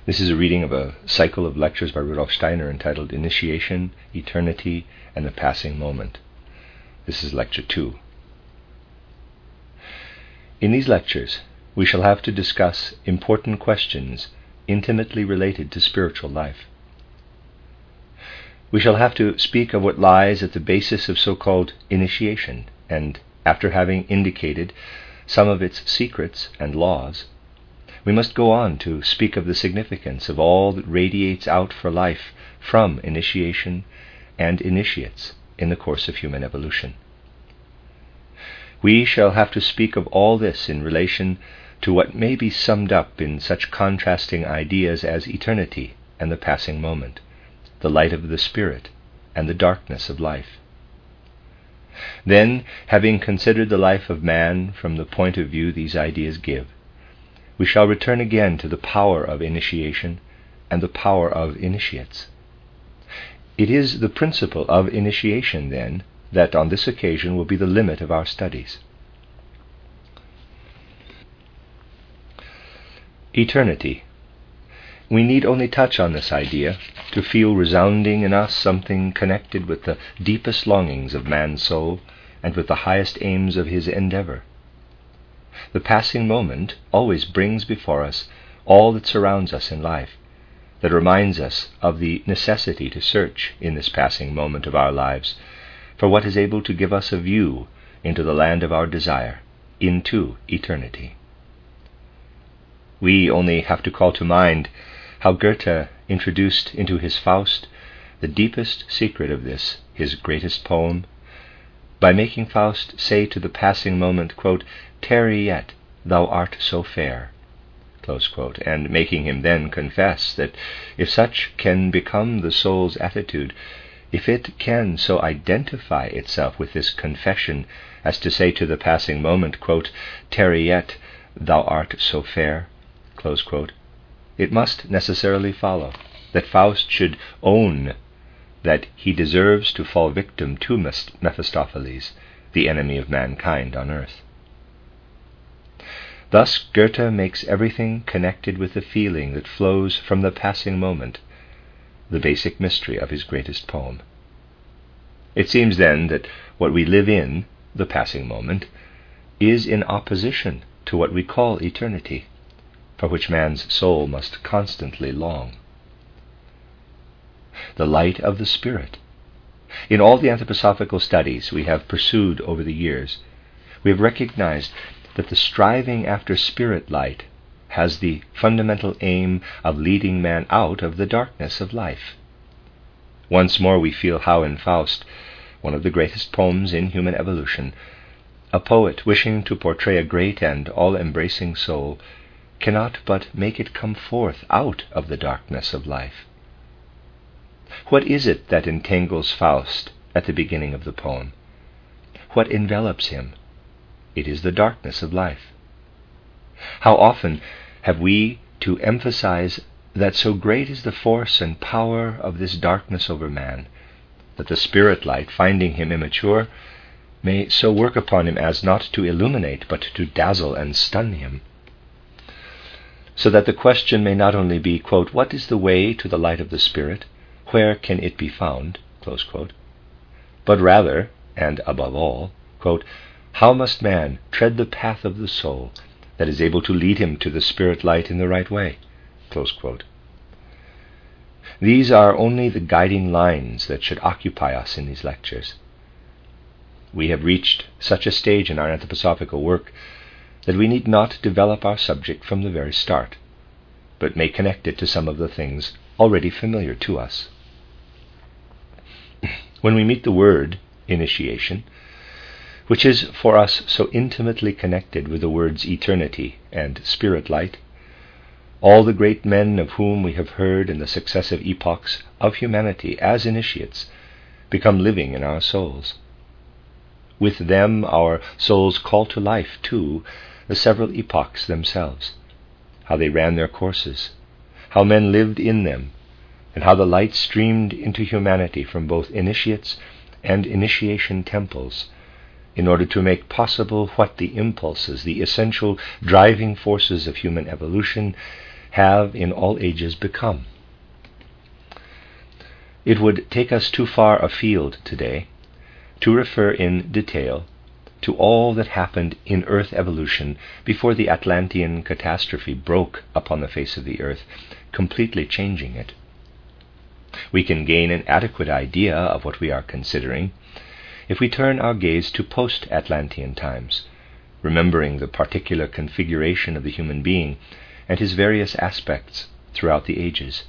This is a reading of a cycle of lectures by Rudolf Steiner entitled Initiation, Eternity, and the Passing Moment. This is Lecture 2. In these lectures, we shall have to discuss important questions intimately related to spiritual life. We shall have to speak of what lies at the basis of so-called initiation, and after having indicated some of its secrets and laws, we must go on to speak of the significance of all that radiates out for life from initiation and initiates in the course of human evolution. We shall have to speak of all this in relation to what may be summed up in such contrasting ideas as eternity and the passing moment, the light of the spirit and the darkness of life. Then, having considered the life of man from the point of view these ideas give, we shall return again to the power of initiation and the power of initiates. It is the principle of initiation, then, that on this occasion will be the limit of our studies. Eternity. We need only touch on this idea to feel resounding in us something connected with the deepest longings of man's soul and with the highest aims of his endeavor. The passing moment always brings before us all that surrounds us in life, that reminds us of the necessity to search in this passing moment of our lives for what is able to give us a view into the land of our desire, into eternity. We only have to call to mind how Goethe introduced into his Faust the deepest secret of this, his greatest poem, by making Faust say to the passing moment, quote, "Tarry yet, thou art so fair," close quote, and making him then confess that if such can become the soul's attitude, if it can so identify itself with this confession as to say to the passing moment, quote, "Tarry yet, thou art so fair," close quote, it must necessarily follow that Faust should own that he deserves to fall victim to Mephistopheles, the enemy of mankind on earth. Thus Goethe makes everything connected with the feeling that flows from the passing moment the basic mystery of his greatest poem. It seems then that what we live in, the passing moment, is in opposition to what we call eternity, for which man's soul must constantly long. The light of the spirit. In all the anthroposophical studies we have pursued over the years, we have recognized that the striving after spirit light has the fundamental aim of leading man out of the darkness of life. Once more we feel how in Faust, one of the greatest poems in human evolution, a poet wishing to portray a great and all-embracing soul cannot but make it come forth out of the darkness of life. What is it that entangles Faust at the beginning of the poem? What envelops him? It is the darkness of life. How often have we to emphasize that so great is the force and power of this darkness over man, that the spirit light, finding him immature, may so work upon him as not to illuminate, but to dazzle and stun him. So that the question may not only be, quote, "What is the way to the light of the spirit? Where can it be found?" close quote, but rather, and above all, quote, "How must man tread the path of the soul that is able to lead him to the spirit light in the right way?" close quote. These are only the guiding lines that should occupy us in these lectures. We have reached such a stage in our anthroposophical work that we need not develop our subject from the very start, but may connect it to some of the things already familiar to us. When we meet the word initiation, which is for us so intimately connected with the words eternity and spirit light, all the great men of whom we have heard in the successive epochs of humanity as initiates become living in our souls. With them our souls call to life, too, the several epochs themselves, how they ran their courses, how men lived in them, and how the light streamed into humanity from both initiates and initiation temples, in order to make possible what the impulses, the essential driving forces of human evolution, have in all ages become. It would take us too far afield today to refer in detail to all that happened in Earth evolution before the Atlantean catastrophe broke upon the face of the Earth, completely changing it. We can gain an adequate idea of what we are considering if we turn our gaze to post-Atlantean times, remembering the particular configuration of the human being and his various aspects throughout the ages.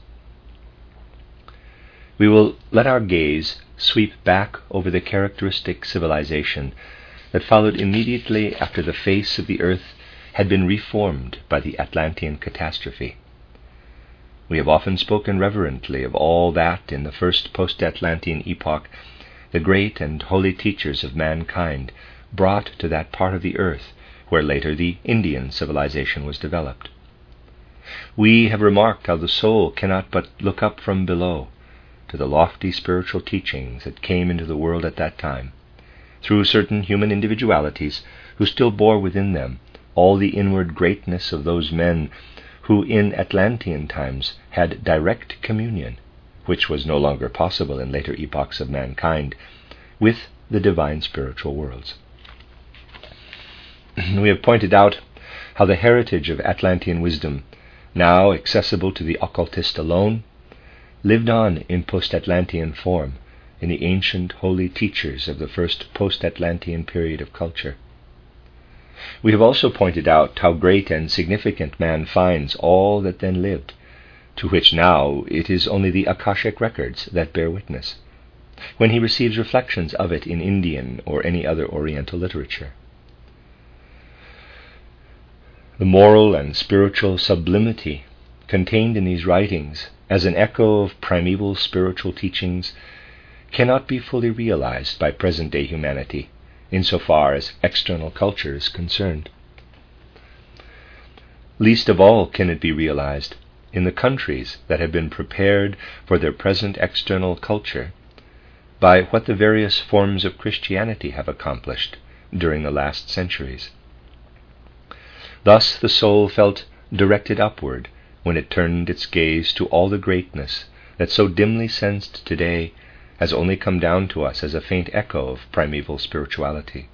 We will let our gaze sweep back over the characteristic civilization that followed immediately after the face of the earth had been reformed by the Atlantean catastrophe. We have often spoken reverently of all that in the first post-Atlantean epoch the great and holy teachers of mankind brought to that part of the earth where later the Indian civilization was developed. We have remarked how the soul cannot but look up from below to the lofty spiritual teachings that came into the world at that time, through certain human individualities who still bore within them all the inward greatness of those men who in Atlantean times had direct communion, which was no longer possible in later epochs of mankind, with the divine spiritual worlds. We have pointed out how the heritage of Atlantean wisdom, now accessible to the occultist alone, lived on in post-Atlantean form in the ancient holy teachers of the first post-Atlantean period of culture. We have also pointed out how great and significant man finds all that then lived, to which now it is only the Akashic records that bear witness, when he receives reflections of it in Indian or any other Oriental literature. The moral and spiritual sublimity contained in these writings as an echo of primeval spiritual teachings cannot be fully realized by present-day humanity insofar as external culture is concerned. Least of all can it be realized in the countries that have been prepared for their present external culture by what the various forms of Christianity have accomplished during the last centuries. Thus the soul felt directed upward when it turned its gaze to all the greatness that so dimly sensed today has only come down to us as a faint echo of primeval spirituality.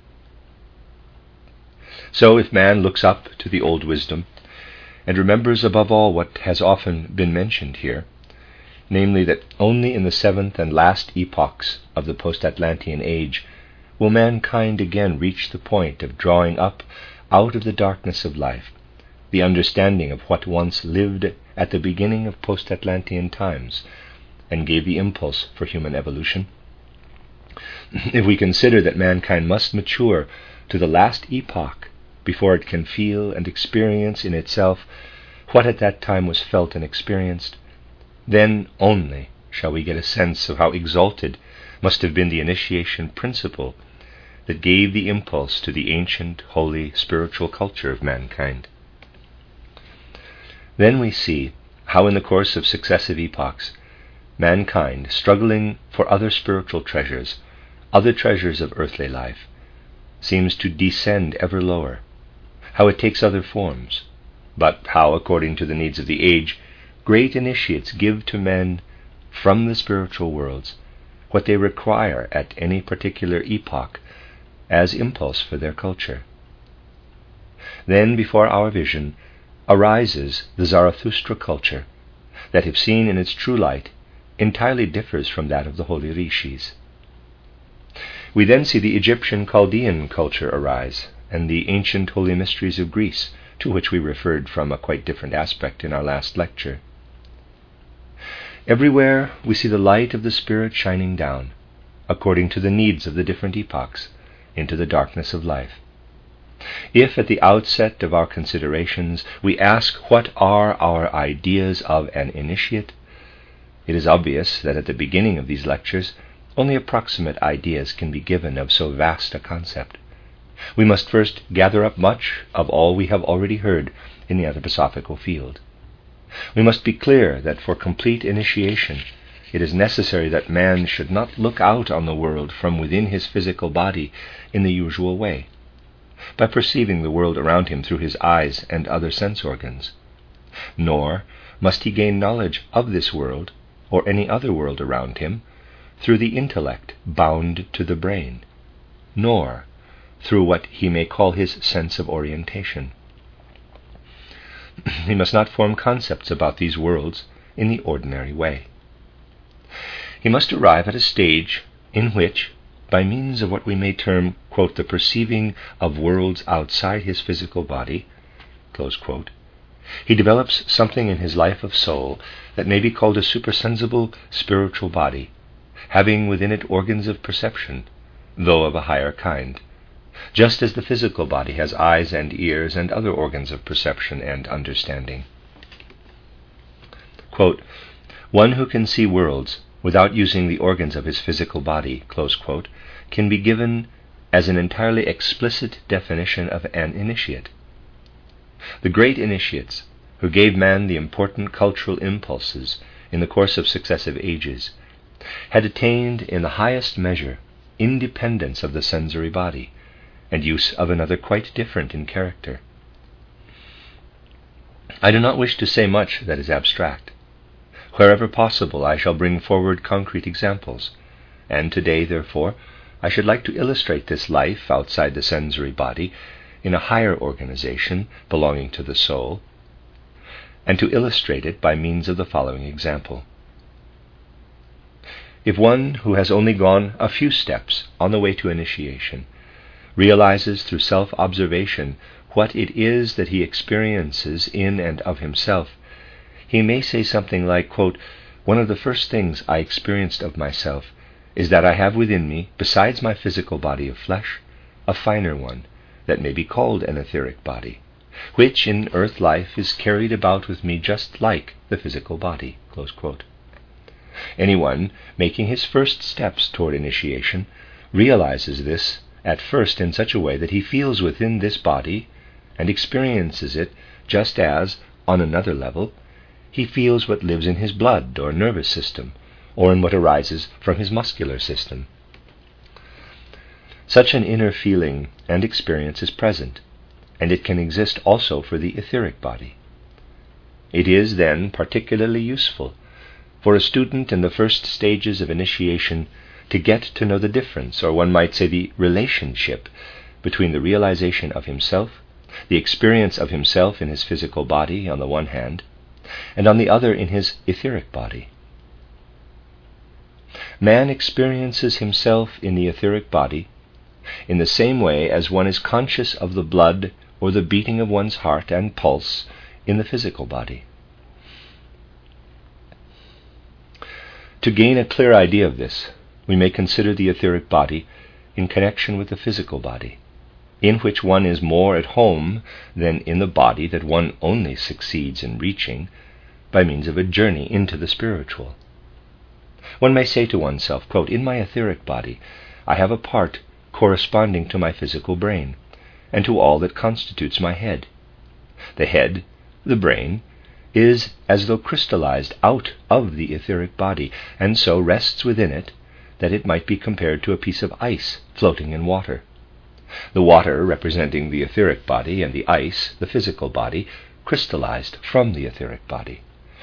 So if man looks up to the old wisdom and remembers above all what has often been mentioned here, namely that only in the seventh and last epochs of the post-Atlantean age will mankind again reach the point of drawing up out of the darkness of life the understanding of what once lived at the beginning of post-Atlantean times and gave the impulse for human evolution. If we consider that mankind must mature to the last epoch before it can feel and experience in itself what at that time was felt and experienced, then only shall we get a sense of how exalted must have been the initiation principle that gave the impulse to the ancient, holy, spiritual culture of mankind. Then we see how in the course of successive epochs, mankind, struggling for other spiritual treasures, other treasures of earthly life, seems to descend ever lower, how it takes other forms, but how, according to the needs of the age, great initiates give to men from the spiritual worlds what they require at any particular epoch as impulse for their culture. Then before our vision arises the Zarathustra culture that, if seen in its true light, entirely differs from that of the holy rishis. We then see the Egyptian Chaldean culture arise, and the ancient holy mysteries of Greece, to which we referred from a quite different aspect in our last lecture. Everywhere we see the light of the Spirit shining down, according to the needs of the different epochs, into the darkness of life. If at the outset of our considerations we ask what are our ideas of an initiate, it is obvious that at the beginning of these lectures only approximate ideas can be given of so vast a concept. We must first gather up much of all we have already heard in the anthroposophical field. We must be clear that for complete initiation it is necessary that man should not look out on the world from within his physical body in the usual way, by perceiving the world around him through his eyes and other sense organs, nor must he gain knowledge of this world or any other world around him through the intellect bound to the brain, nor through what he may call his sense of orientation. He must not form concepts about these worlds in the ordinary way. He must arrive at a stage in which, by means of what we may term, quote, the perceiving of worlds outside his physical body, close quote, he develops something in his life of soul that may be called a supersensible spiritual body, having within it organs of perception, though of a higher kind, just as the physical body has eyes and ears and other organs of perception and understanding. Quote, one who can see worlds without using the organs of his physical body, close quote, can be given as an entirely explicit definition of an initiate. The great initiates, who gave man the important cultural impulses in the course of successive ages, had attained in the highest measure independence of the sensory body, and use of another quite different in character. I do not wish to say much that is abstract. Wherever possible, I shall bring forward concrete examples, and today, therefore, I should like to illustrate this life outside the sensory body in a higher organization belonging to the soul, and to illustrate it by means of the following example. If one who has only gone a few steps on the way to initiation realizes through self-observation what it is that he experiences in and of himself, he may say something like, quote, one of the first things I experienced of myself is that I have within me, besides my physical body of flesh, a finer one that may be called an etheric body, which in earth life is carried about with me just like the physical body, close quote. Anyone making his first steps toward initiation realizes this at first in such a way that he feels within this body and experiences it just as, on another level, he feels what lives in his blood or nervous system, or in what arises from his muscular system. Such an inner feeling and experience is present, and it can exist also for the etheric body. It is, then, particularly useful for a student in the first stages of initiation to get to know the difference, or one might say the relationship, between the realization of himself, the experience of himself in his physical body on the one hand, and on the other in his etheric body. Man experiences himself in the etheric body in the same way as one is conscious of the blood or the beating of one's heart and pulse in the physical body. To gain a clear idea of this, we may consider the etheric body in connection with the physical body, in which one is more at home than in the body that one only succeeds in reaching by means of a journey into the spiritual. One may say to oneself, quote, in my etheric body, I have a part corresponding to my physical brain, and to all that constitutes my head. The head, the brain, is as though crystallized out of the etheric body, and so rests within it, that it might be compared to a piece of ice floating in water. The water representing the etheric body, and the ice, the physical body, crystallized from the etheric body.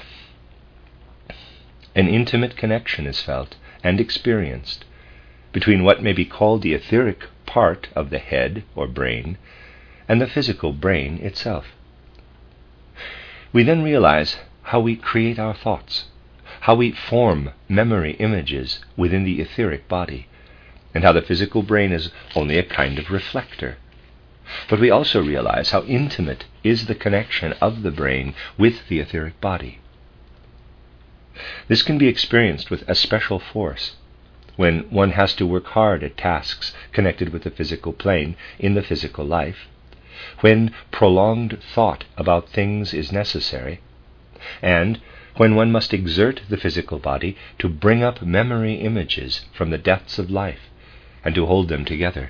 An intimate connection is felt and experienced between what may be called the etheric part of the head or brain and the physical brain itself. We then realize how we create our thoughts, how we form memory images within the etheric body, and how the physical brain is only a kind of reflector. But we also realize how intimate is the connection of the brain with the etheric body. This can be experienced with especial force when one has to work hard at tasks connected with the physical plane in the physical life, when prolonged thought about things is necessary, and when one must exert the physical body to bring up memory images from the depths of life and to hold them together.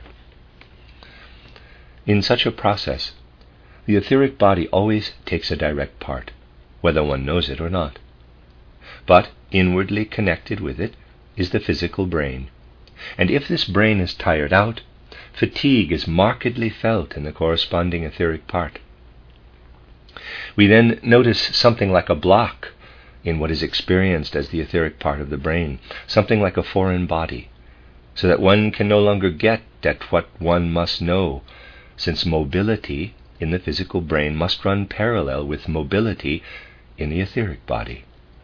In such a process, the etheric body always takes a direct part, whether one knows it or not. But inwardly connected with it is the physical brain, and if this brain is tired out, fatigue is markedly felt in the corresponding etheric part. We then notice something like a block in what is experienced as the etheric part of the brain, something like a foreign body, so that one can no longer get at what one must know, since mobility in the physical brain must run parallel with mobility in the etheric body.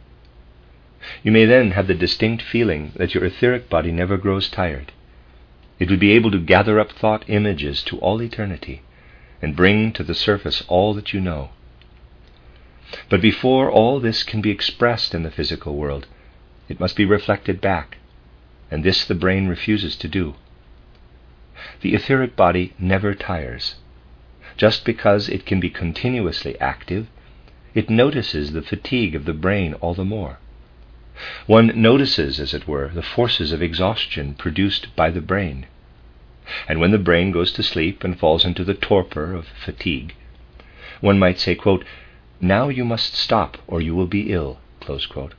You may then have the distinct feeling that your etheric body never grows tired. It would be able to gather up thought images to all eternity and bring to the surface all that you know. But before all this can be expressed in the physical world, it must be reflected back, and this the brain refuses to do. The etheric body never tires. Just because it can be continuously active, it notices the fatigue of the brain all the more. One notices, as it were, the forces of exhaustion produced by the brain. And when the brain goes to sleep and falls into the torpor of fatigue, one might say, quote, "Now you must stop or you will be ill," close quote.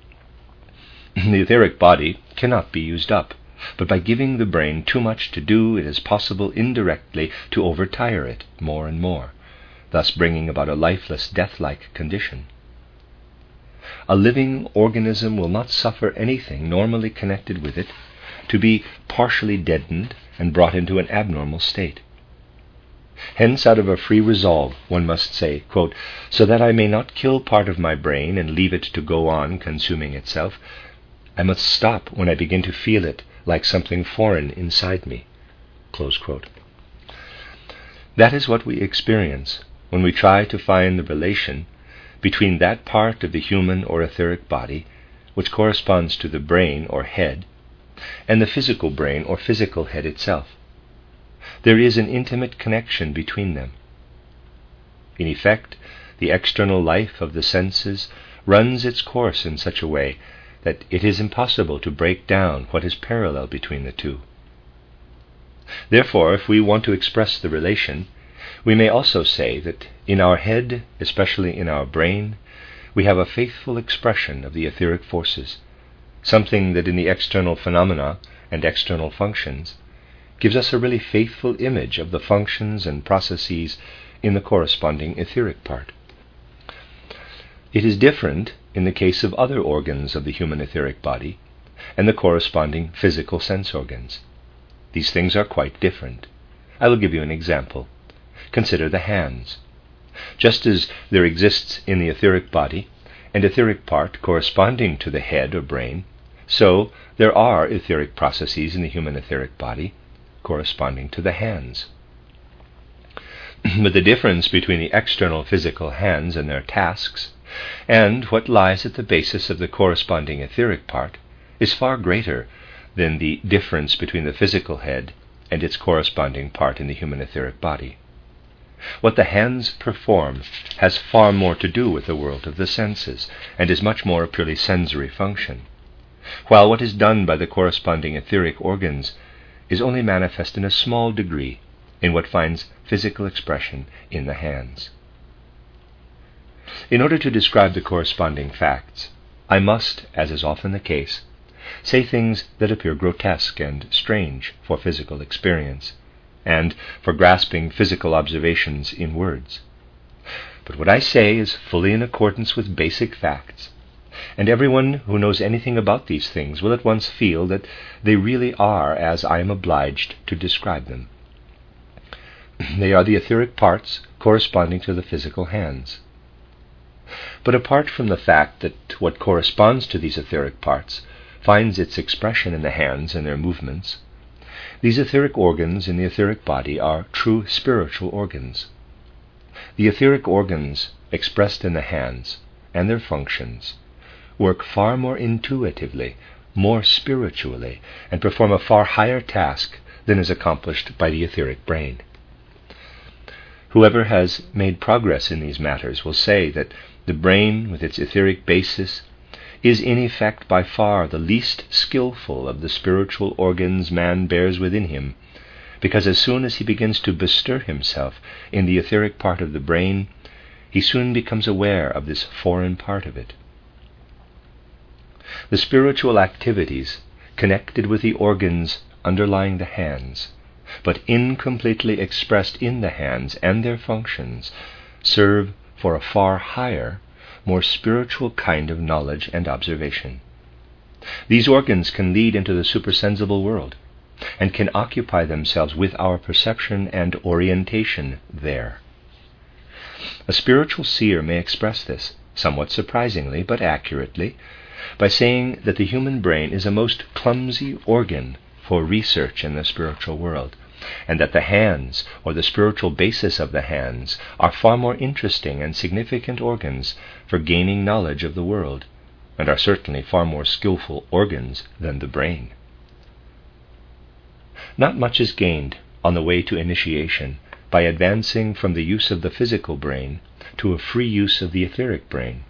The etheric body cannot be used up, but by giving the brain too much to do, it is possible indirectly to overtire it more and more, thus bringing about a lifeless, death-like condition. A living organism will not suffer anything normally connected with it to be partially deadened and brought into an abnormal state. Hence, out of a free resolve, one must say, quote, "So that I may not kill part of my brain and leave it to go on consuming itself, I must stop when I begin to feel it like something foreign inside me," close quote. That is what we experience when we try to find the relation between that part of the human or etheric body which corresponds to the brain or head and the physical brain or physical head itself. There is an intimate connection between them. In effect, the external life of the senses runs its course in such a way that it is impossible to break down what is parallel between the two. Therefore, if we want to express the relation, we may also say that in our head, especially in our brain, we have a faithful expression of the etheric forces, something that in the external phenomena and external functions gives us a really faithful image of the functions and processes in the corresponding etheric part. It is different in the case of other organs of the human etheric body and the corresponding physical sense organs. These things are quite different. I will give you an example. Consider the hands. Just as there exists in the etheric body an etheric part corresponding to the head or brain, so there are etheric processes in the human etheric body corresponding to the hands. But the difference between the external physical hands and their tasks and what lies at the basis of the corresponding etheric part is far greater than the difference between the physical head and its corresponding part in the human etheric body. What the hands perform has far more to do with the world of the senses and is much more a purely sensory function, while what is done by the corresponding etheric organs is only manifest in a small degree in what finds physical expression in the hands. In order to describe the corresponding facts, I must, as is often the case, say things that appear grotesque and strange for physical experience, and for grasping physical observations in words. But what I say is fully in accordance with basic facts, and everyone who knows anything about these things will at once feel that they really are as I am obliged to describe them. They are the etheric parts corresponding to the physical hands. But apart from the fact that what corresponds to these etheric parts finds its expression in the hands and their movements, these etheric organs in the etheric body are true spiritual organs. The etheric organs expressed in the hands and their functions work far more intuitively, more spiritually, and perform a far higher task than is accomplished by the etheric brain. Whoever has made progress in these matters will say that the brain, with its etheric basis, is in effect by far the least skillful of the spiritual organs man bears within him, because as soon as he begins to bestir himself in the etheric part of the brain, he soon becomes aware of this foreign part of it. The spiritual activities connected with the organs underlying the hands, but incompletely expressed in the hands and their functions, serve for a far higher, more spiritual kind of knowledge and observation. These organs can lead into the supersensible world, and can occupy themselves with our perception and orientation there. A spiritual seer may express this, somewhat surprisingly but accurately, by saying that the human brain is a most clumsy organ for research in the spiritual world, and that the hands, or the spiritual basis of the hands, are far more interesting and significant organs for gaining knowledge of the world, and are certainly far more skillful organs than the brain. Not much is gained on the way to initiation by advancing from the use of the physical brain to a free use of the etheric brain.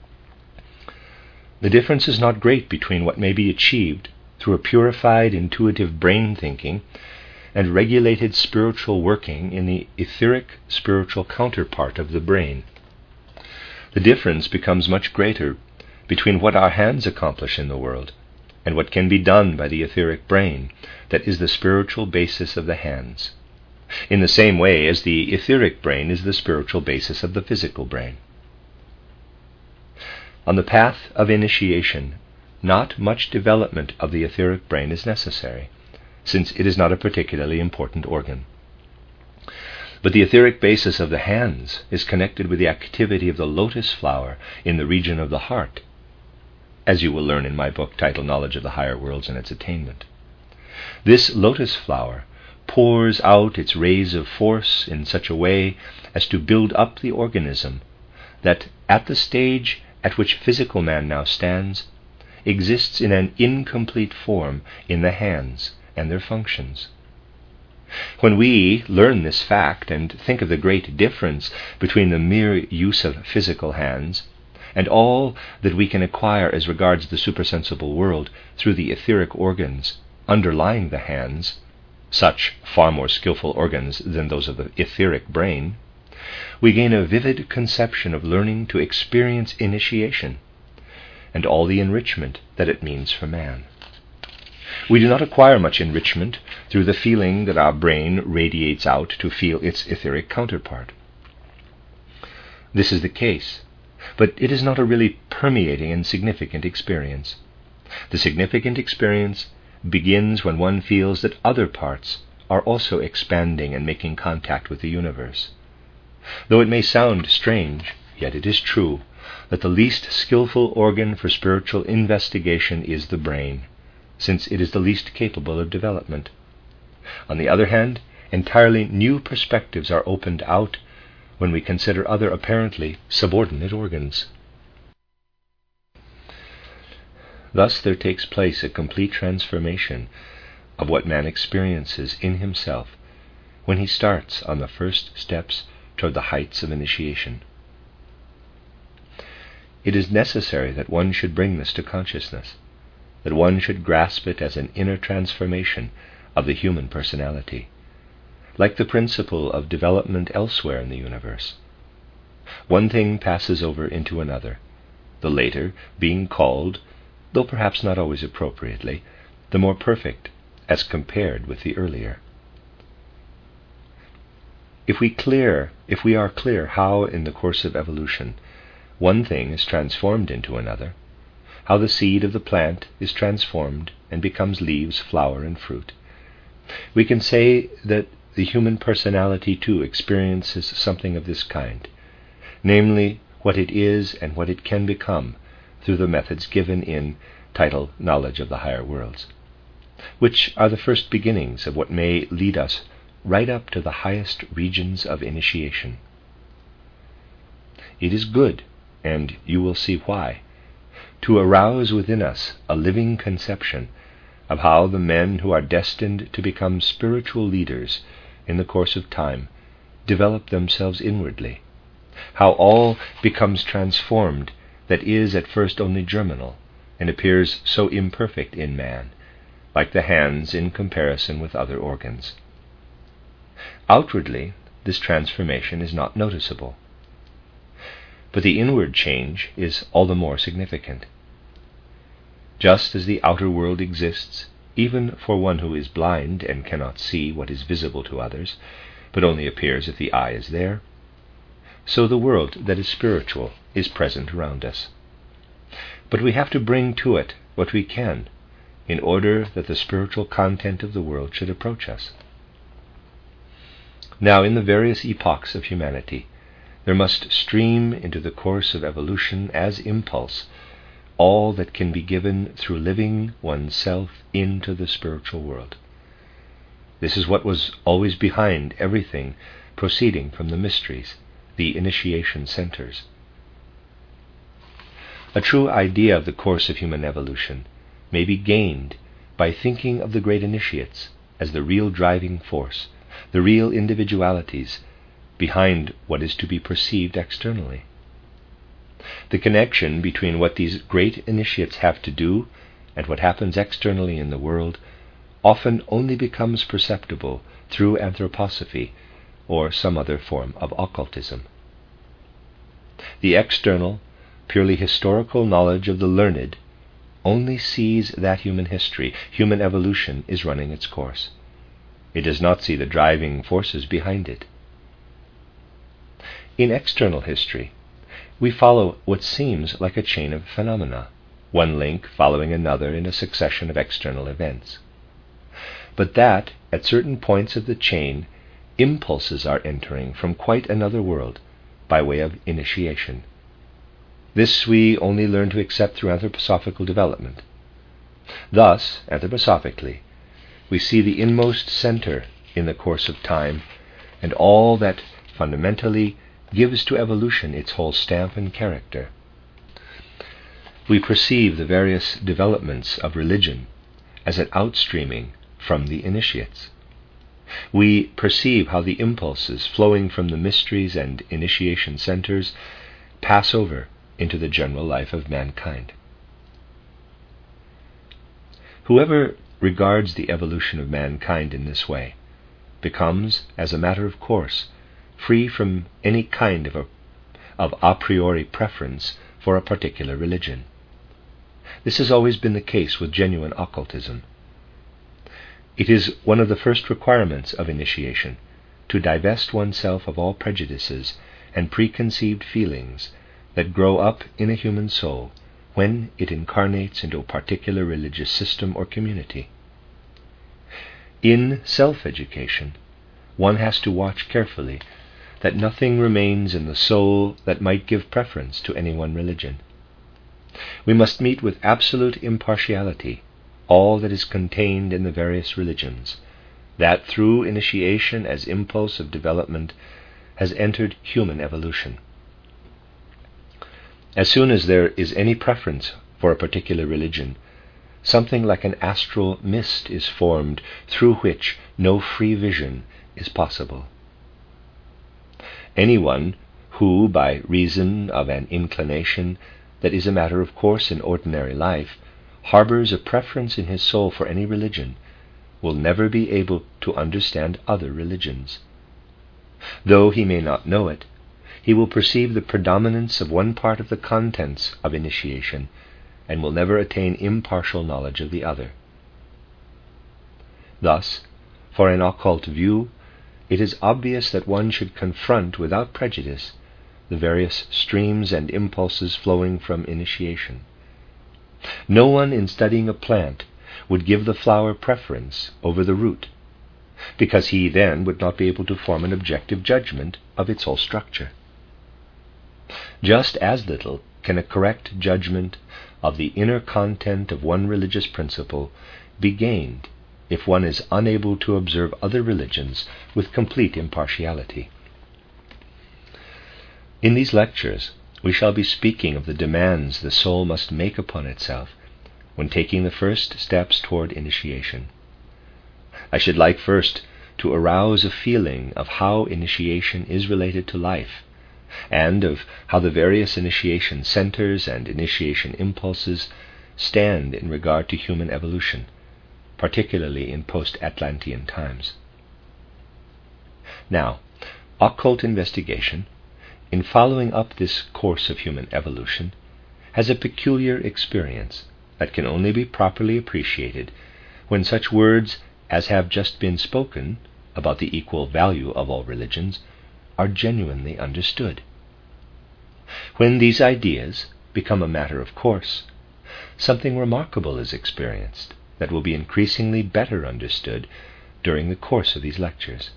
The difference is not great between what may be achieved through a purified, intuitive brain thinking and regulated spiritual working in the etheric spiritual counterpart of the brain. The difference becomes much greater between what our hands accomplish in the world and what can be done by the etheric brain that is the spiritual basis of the hands, in the same way as the etheric brain is the spiritual basis of the physical brain. On the path of initiation, not much development of the etheric brain is necessary, since it is not a particularly important organ. But the etheric basis of the hands is connected with the activity of the lotus flower in the region of the heart, as you will learn in my book titled Knowledge of the Higher Worlds and Its Attainment. This lotus flower pours out its rays of force in such a way as to build up the organism that, at the stage at which physical man now stands, exists in an incomplete form in the hands and their functions. When we learn this fact and think of the great difference between the mere use of physical hands and all that we can acquire as regards the supersensible world through the etheric organs underlying the hands, such far more skillful organs than those of the etheric brain, we gain a vivid conception of learning to experience initiation and all the enrichment that it means for man. We do not acquire much enrichment through the feeling that our brain radiates out to feel its etheric counterpart. This is the case, but it is not a really permeating and significant experience. The significant experience begins when one feels that other parts are also expanding and making contact with the universe. Though it may sound strange, yet it is true that the least skillful organ for spiritual investigation is the brain, since it is the least capable of development. On the other hand, entirely new perspectives are opened out when we consider other apparently subordinate organs. Thus there takes place a complete transformation of what man experiences in himself when he starts on the first steps toward the heights of initiation. It is necessary that one should bring this to consciousness, that one should grasp it as an inner transformation of the human personality, like the principle of development elsewhere in the universe. One thing passes over into another, the later being called, though perhaps not always appropriately, the more perfect as compared with the earlier. If we are clear how in the course of evolution one thing is transformed into another, how the seed of the plant is transformed and becomes leaves, flower, and fruit, we can say that the human personality too experiences something of this kind, namely what it is and what it can become through the methods given in title Knowledge of the Higher Worlds, which are the first beginnings of what may lead us right up to the highest regions of initiation. It is good, and you will see why, to arouse within us a living conception of how the men who are destined to become spiritual leaders in the course of time develop themselves inwardly, how all becomes transformed that is at first only germinal and appears so imperfect in man, like the hands in comparison with other organs. Outwardly, this transformation is not noticeable, but the inward change is all the more significant. Just as the outer world exists, even for one who is blind and cannot see what is visible to others, but only appears if the eye is there, so the world that is spiritual is present around us. But we have to bring to it what we can in order that the spiritual content of the world should approach us. Now, in the various epochs of humanity, there must stream into the course of evolution as impulse all that can be given through living oneself into the spiritual world. This is what was always behind everything proceeding from the mysteries, the initiation centers. A true idea of the course of human evolution may be gained by thinking of the great initiates as the real driving force, the real individualities behind what is to be perceived externally. The connection between what these great initiates have to do and what happens externally in the world often only becomes perceptible through anthroposophy or some other form of occultism. The external, purely historical knowledge of the learned only sees that human history, human evolution, is running its course. It does not see the driving forces behind it. In external history, we follow what seems like a chain of phenomena, one link following another in a succession of external events. But that, at certain points of the chain, impulses are entering from quite another world by way of initiation. This we only learn to accept through anthroposophical development. Thus, anthroposophically, we see the inmost center in the course of time and all that fundamentally gives to evolution its whole stamp and character. We perceive the various developments of religion as an outstreaming from the initiates. We perceive how the impulses flowing from the mysteries and initiation centers pass over into the general life of mankind. Whoever regards the evolution of mankind in this way becomes, as a matter of course, free from any kind of a priori preference for a particular religion. This has always been the case with genuine occultism. It is one of the first requirements of initiation to divest oneself of all prejudices and preconceived feelings that grow up in a human soul when it incarnates into a particular religious system or community. In self-education, one has to watch carefully that nothing remains in the soul that might give preference to any one religion. We must meet with absolute impartiality all that is contained in the various religions, that through initiation as impulse of development has entered human evolution. As soon as there is any preference for a particular religion, something like an astral mist is formed through which no free vision is possible. Anyone who, by reason of an inclination that is a matter of course in ordinary life, harbors a preference in his soul for any religion, will never be able to understand other religions. Though he may not know it, he will perceive the predominance of one part of the contents of initiation, and will never attain impartial knowledge of the other. Thus, for an occult view, it is obvious that one should confront without prejudice the various streams and impulses flowing from initiation. No one in studying a plant would give the flower preference over the root, because he then would not be able to form an objective judgment of its whole structure. Just as little can a correct judgment of the inner content of one religious principle be gained if one is unable to observe other religions with complete impartiality. In these lectures, we shall be speaking of the demands the soul must make upon itself when taking the first steps toward initiation. I should like first to arouse a feeling of how initiation is related to life, and of how the various initiation centers and initiation impulses stand in regard to human evolution, particularly in post-Atlantean times. Now, occult investigation, in following up this course of human evolution, has a peculiar experience that can only be properly appreciated when such words as have just been spoken about the equal value of all religions are genuinely understood. When these ideas become a matter of course, something remarkable is experienced that will be increasingly better understood during the course of these lectures.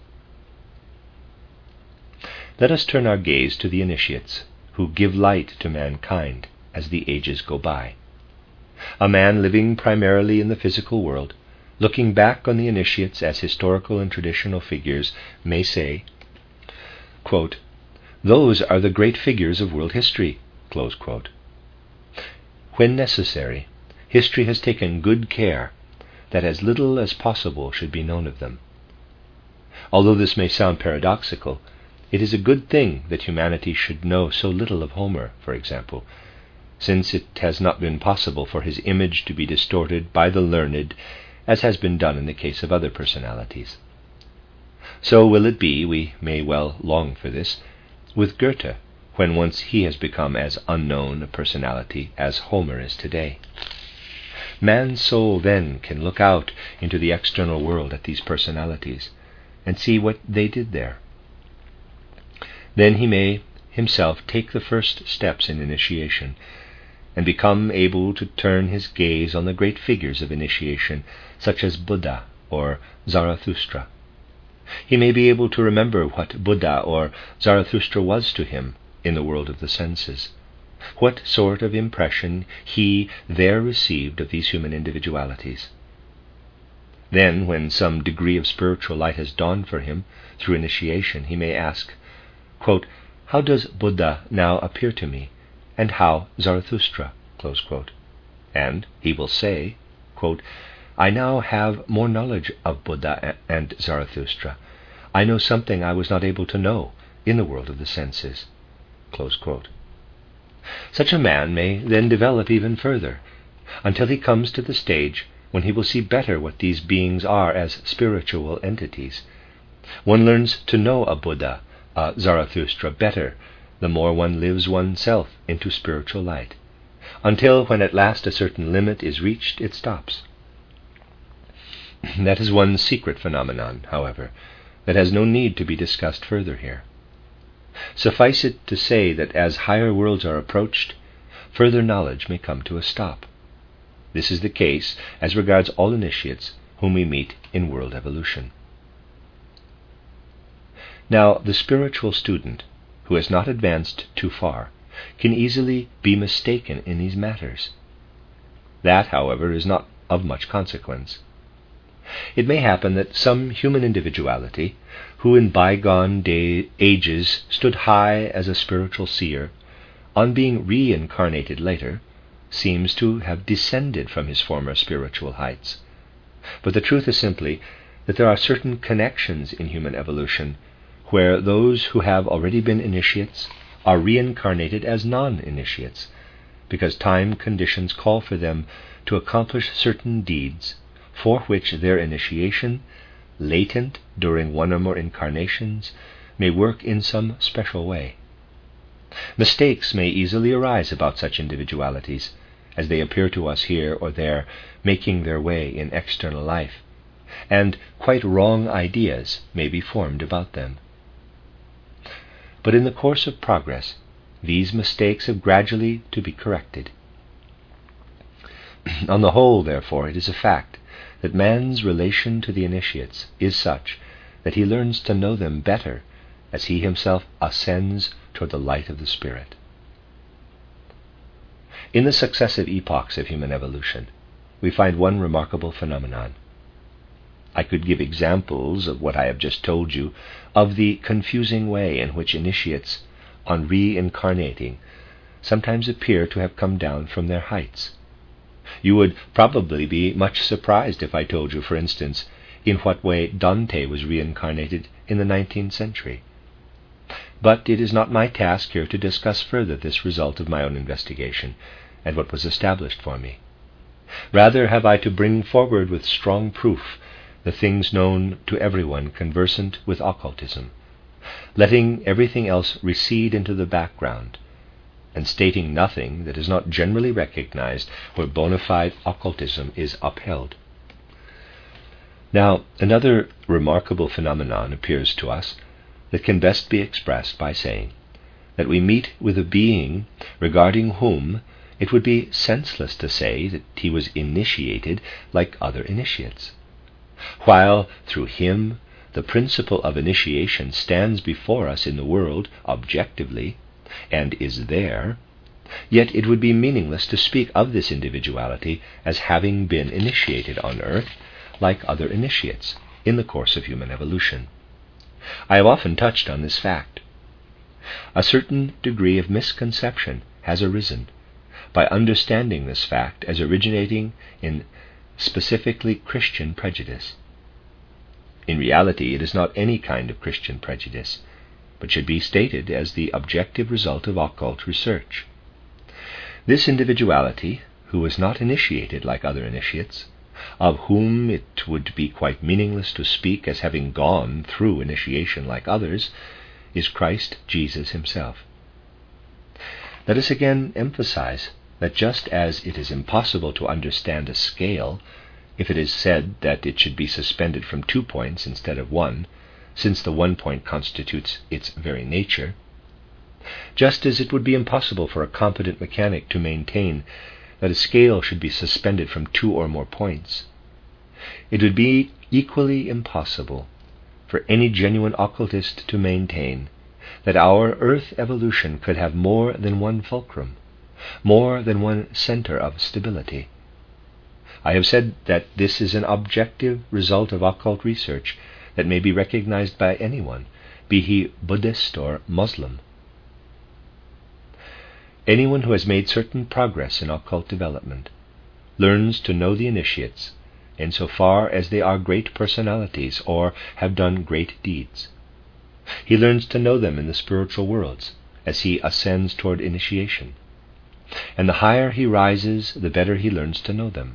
Let us turn our gaze to the initiates who give light to mankind as the ages go by. A man living primarily in the physical world, looking back on the initiates as historical and traditional figures, may say, quote, "Those are the great figures of world history." Close quote. When necessary, history has taken good care that as little as possible should be known of them. Although this may sound paradoxical, it is a good thing that humanity should know so little of Homer, for example, since it has not been possible for his image to be distorted by the learned, as has been done in the case of other personalities. So will it be, we may well long for this, with Goethe, when once he has become as unknown a personality as Homer is today. Man's soul then can look out into the external world at these personalities and see what they did there. Then he may himself take the first steps in initiation and become able to turn his gaze on the great figures of initiation, such as Buddha or Zarathustra. He may be able to remember what Buddha or Zarathustra was to him in the world of the senses, what sort of impression he there received of these human individualities. Then, when some degree of spiritual light has dawned for him through initiation, he may ask, quote, "How does Buddha now appear to me, and how Zarathustra?" Close quote. And he will say, quote, "I now have more knowledge of Buddha and Zarathustra. I know something I was not able to know in the world of the senses." Close quote. Such a man may then develop even further, until he comes to the stage when he will see better what these beings are as spiritual entities. One learns to know a Buddha, a Zarathustra better the more one lives oneself into spiritual light, until when at last a certain limit is reached, it stops. That is one secret phenomenon, however, that has no need to be discussed further here. Suffice it to say that as higher worlds are approached, further knowledge may come to a stop. This is the case as regards all initiates whom we meet in world evolution. Now, the spiritual student who has not advanced too far can easily be mistaken in these matters. That, however, is not of much consequence. It may happen that some human individuality, who in bygone ages stood high as a spiritual seer, on being reincarnated later, seems to have descended from his former spiritual heights. But the truth is simply that there are certain connections in human evolution where those who have already been initiates are reincarnated as non-initiates, because time conditions call for them to accomplish certain deeds for which their initiation, latent during one or more incarnations, may work in some special way. Mistakes may easily arise about such individualities, as they appear to us here or there, making their way in external life, and quite wrong ideas may be formed about them. But in the course of progress, these mistakes have gradually to be corrected. On the whole, therefore, it is a fact that man's relation to the initiates is such that he learns to know them better as he himself ascends toward the light of the Spirit. In the successive epochs of human evolution, we find one remarkable phenomenon. I could give examples of what I have just told you, of the confusing way in which initiates, on reincarnating, sometimes appear to have come down from their heights. You would probably be much surprised if I told you, for instance, in what way Dante was reincarnated in the 19th century. But it is not my task here to discuss further this result of my own investigation and what was established for me. Rather have I to bring forward with strong proof the things known to everyone conversant with occultism, letting everything else recede into the background, and stating nothing that is not generally recognized where bona fide occultism is upheld. Now, another remarkable phenomenon appears to us that can best be expressed by saying that we meet with a being regarding whom it would be senseless to say that he was initiated like other initiates. While through him the principle of initiation stands before us in the world objectively and is there, yet it would be meaningless to speak of this individuality as having been initiated on earth like other initiates in the course of human evolution. I have often touched on this fact. A certain degree of misconception has arisen by understanding this fact as originating in specifically Christian prejudice. In reality, it is not any kind of Christian prejudice, but should be stated as the objective result of occult research. This individuality, who was not initiated like other initiates, of whom it would be quite meaningless to speak as having gone through initiation like others, is Christ Jesus himself. Let us again emphasize that just as it is impossible to understand a scale if it is said that it should be suspended from 2 points instead of 1, since the 1 point constitutes its very nature, just as it would be impossible for a competent mechanic to maintain that a scale should be suspended from 2 or more points, it would be equally impossible for any genuine occultist to maintain that our earth evolution could have more than one fulcrum, more than one center of stability. I have said that this is an objective result of occult research that may be recognized by anyone, be he Buddhist or Muslim. Anyone who has made certain progress in occult development learns to know the initiates insofar as they are great personalities or have done great deeds. He learns to know them in the spiritual worlds as he ascends toward initiation, and the higher he rises, the better he learns to know them.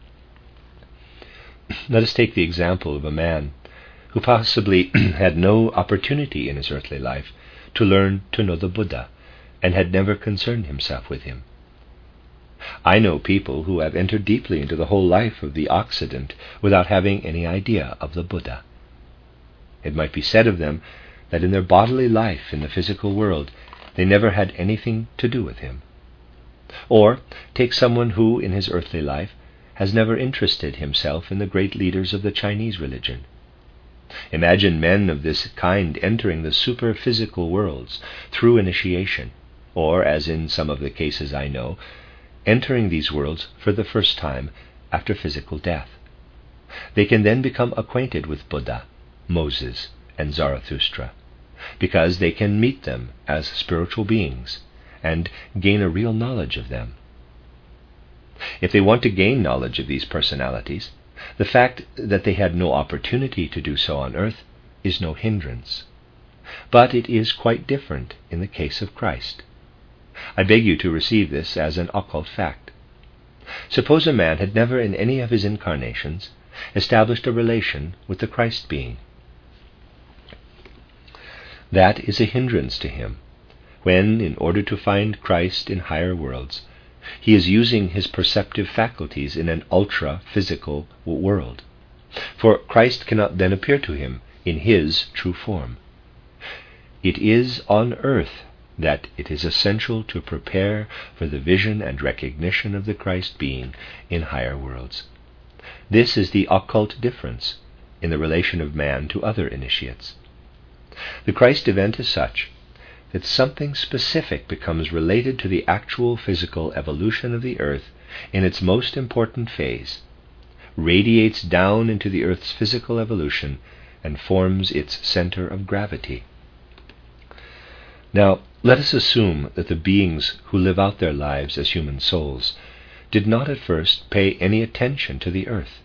Let us take the example of a man who possibly had no opportunity in his earthly life to learn to know the Buddha, and had never concerned himself with him. I know people who have entered deeply into the whole life of the Occident without having any idea of the Buddha. It might be said of them that in their bodily life in the physical world they never had anything to do with him. Or take someone who, in his earthly life, has never interested himself in the great leaders of the Chinese religion. Imagine men of this kind entering the superphysical worlds through initiation, or, as in some of the cases I know, entering these worlds for the first time after physical death. They can then become acquainted with Buddha, Moses, and Zarathustra, because they can meet them as spiritual beings and gain a real knowledge of them. If they want to gain knowledge of these personalities, the fact that they had no opportunity to do so on earth is no hindrance. But it is quite different in the case of Christ. I beg you to receive this as an occult fact. Suppose a man had never in any of his incarnations established a relation with the Christ being. That is a hindrance to him, when, in order to find Christ in higher worlds, he is using his perceptive faculties in an ultra-physical world, for Christ cannot then appear to him in his true form. It is on earth that it is essential to prepare for the vision and recognition of the Christ being in higher worlds. This is the occult difference in the relation of man to other initiates. The Christ event is such that something specific becomes related to the actual physical evolution of the earth in its most important phase, radiates down into the earth's physical evolution, and forms its center of gravity. Now, let us assume that the beings who live out their lives as human souls did not at first pay any attention to the earth.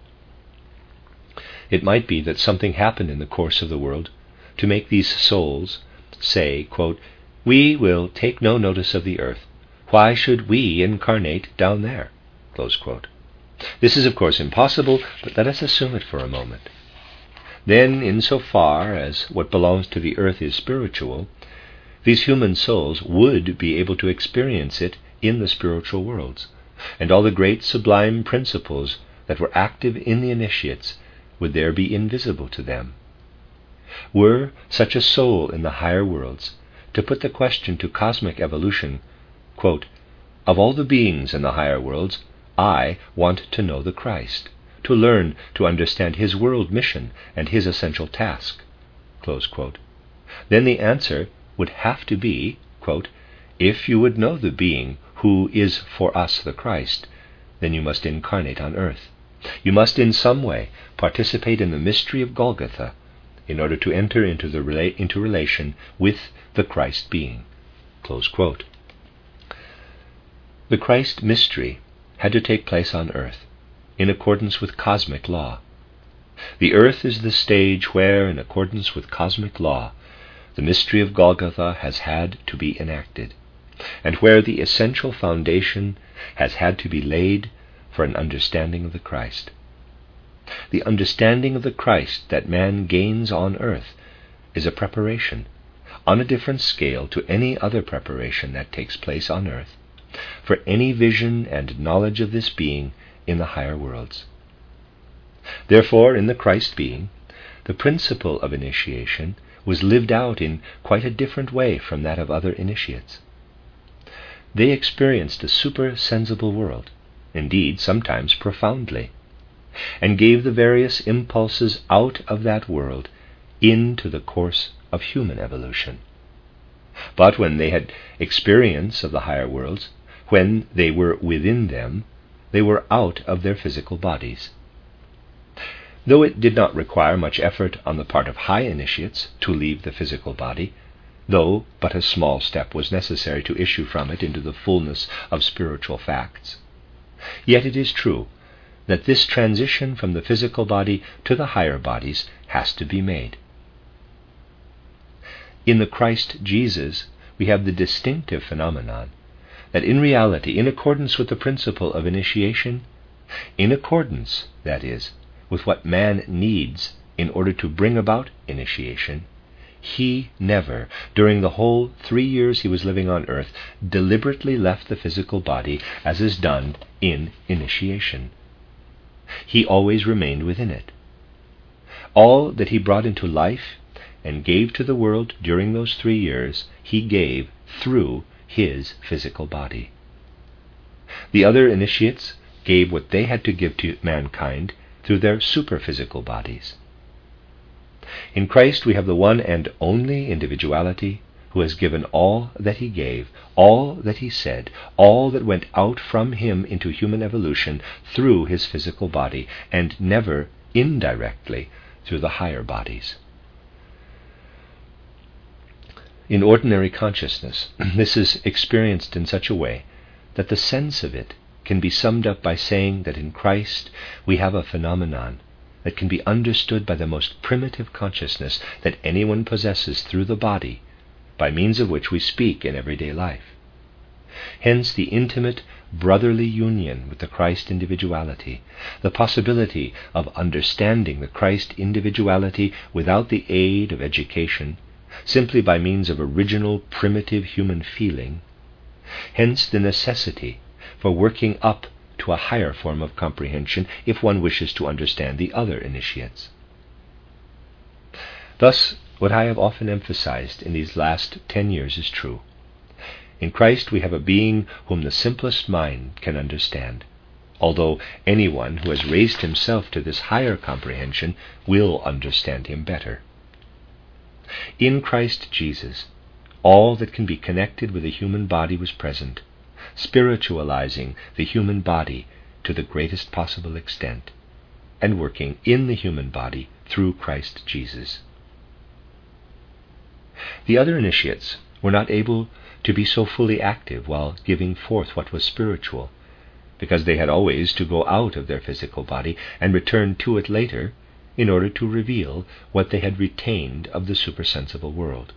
It might be that something happened in the course of the world to make these souls say, quote, "We will take no notice of the earth. Why should we incarnate down there?" Close quote. This is of course impossible, but let us assume it for a moment. Then, insofar as what belongs to the earth is spiritual, these human souls would be able to experience it in the spiritual worlds, and all the great sublime principles that were active in the initiates would there be invisible to them. Were such a soul in the higher worlds to put the question to cosmic evolution, quote, "Of all the beings in the higher worlds, I want to know the Christ, to learn to understand his world mission and his essential task," close quote. Then the answer would have to be, quote, "If you would know the being who is for us the Christ, then you must incarnate on earth. You must in some way participate in the mystery of Golgotha in order to enter into relation with the Christ being," close quote. The Christ mystery had to take place on earth in accordance with cosmic law. The earth is the stage where, in accordance with cosmic law, the mystery of Golgotha has had to be enacted, and where the essential foundation has had to be laid for an understanding of the Christ. The understanding of the Christ that man gains on earth is a preparation, on a different scale to any other preparation that takes place on earth, for any vision and knowledge of this being in the higher worlds. Therefore, in the Christ being, the principle of initiation was lived out in quite a different way from that of other initiates. They experienced a supersensible world, indeed sometimes profoundly, and gave the various impulses out of that world into the course of human evolution. But when they had experience of the higher worlds, when they were within them, they were out of their physical bodies. Though it did not require much effort on the part of high initiates to leave the physical body, though but a small step was necessary to issue from it into the fullness of spiritual facts, yet it is true that this transition from the physical body to the higher bodies has to be made. In the Christ Jesus, we have the distinctive phenomenon that in reality, in accordance with the principle of initiation, in accordance, that is, with what man needs in order to bring about initiation, he never, during the whole 3 years he was living on earth, deliberately left the physical body as is done in initiation. He always remained within it. All that he brought into life and gave to the world during those 3 years, he gave through his physical body. The other initiates gave what they had to give to mankind through their superphysical bodies. In Christ we have the one and only individuality who has given all that he gave, all that he said, all that went out from him into human evolution through his physical body, and never indirectly through the higher bodies. In ordinary consciousness, this is experienced in such a way that the sense of it can be summed up by saying that in Christ we have a phenomenon that can be understood by the most primitive consciousness that anyone possesses through the body, by means of which we speak in everyday life. Hence the intimate brotherly union with the Christ individuality, the possibility of understanding the Christ individuality without the aid of education, simply by means of original primitive human feeling, hence the necessity for working up to a higher form of comprehension if one wishes to understand the other initiates. Thus, what I have often emphasized in these last 10 years is true. In Christ we have a being whom the simplest mind can understand, although anyone who has raised himself to this higher comprehension will understand him better. In Christ Jesus, all that can be connected with the human body was present, spiritualizing the human body to the greatest possible extent, and working in the human body through Christ Jesus. The other initiates were not able to be so fully active while giving forth what was spiritual, because they had always to go out of their physical body and return to it later in order to reveal what they had retained of the supersensible world.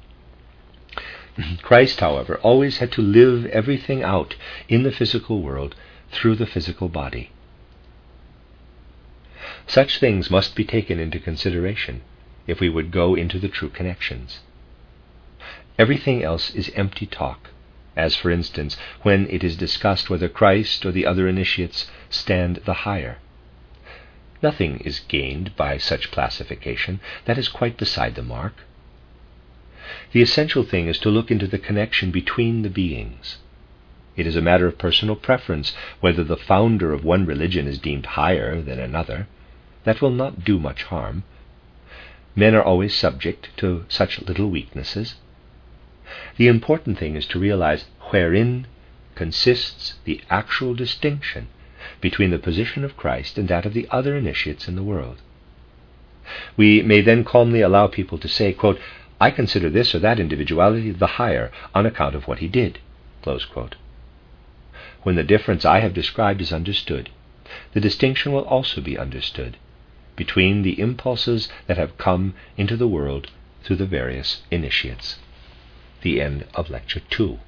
Christ, however, always had to live everything out in the physical world through the physical body. Such things must be taken into consideration if we would go into the true connections. Everything else is empty talk, as for instance when it is discussed whether Christ or the other initiates stand the higher. Nothing is gained by such classification. That is quite beside the mark. The essential thing is to look into the connection between the beings. It is a matter of personal preference whether the founder of one religion is deemed higher than another. That will not do much harm. Men are always subject to such little weaknesses. The important thing is to realize wherein consists the actual distinction between the position of Christ and that of the other initiates in the world. We may then calmly allow people to say, quote, "I consider this or that individuality the higher on account of what he did," close quote. When the difference I have described is understood, the distinction will also be understood between the impulses that have come into the world through the various initiates. The end of Lecture 2.